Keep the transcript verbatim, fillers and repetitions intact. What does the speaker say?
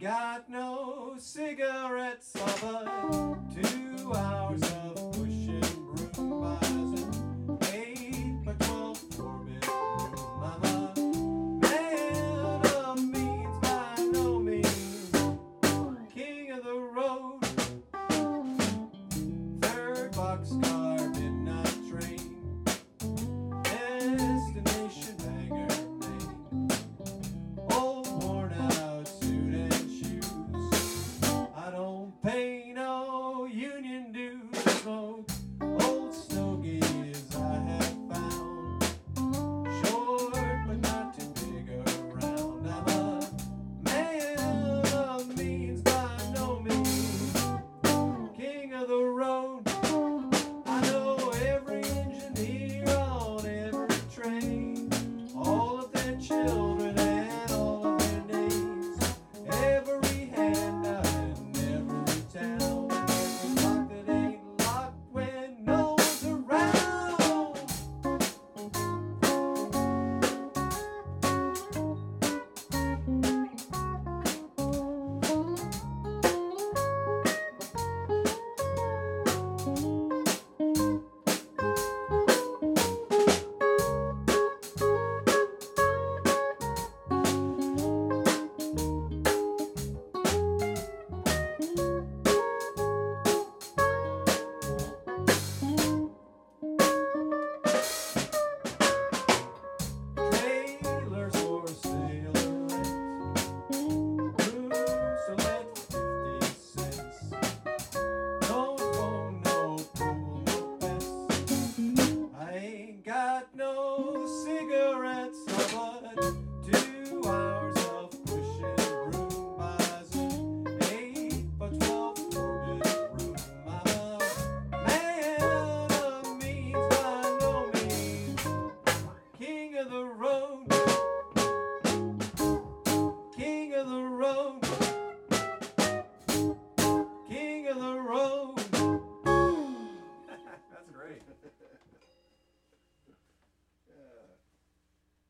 got no cigarettes, but two hours of pushing broom buys an eight by twelve four bedroom. I'm a man of means by no means, king of the road. Third boxcar, midnight train, destination Bangor, Maine. Old worn out suit and shoes, I don't pay no union dues. Smoke old stogies I have found, short but not too big around. I'm a man of means by no means, king of the road. I know every engineer on every train, all of their children and all of their names, every handout in every town, every lock that ain't locked when no one's around. Trailers for sale or rent, rooms to let for fifty cents. No phone, no pool, no pets. I ain't got no cigarettes, but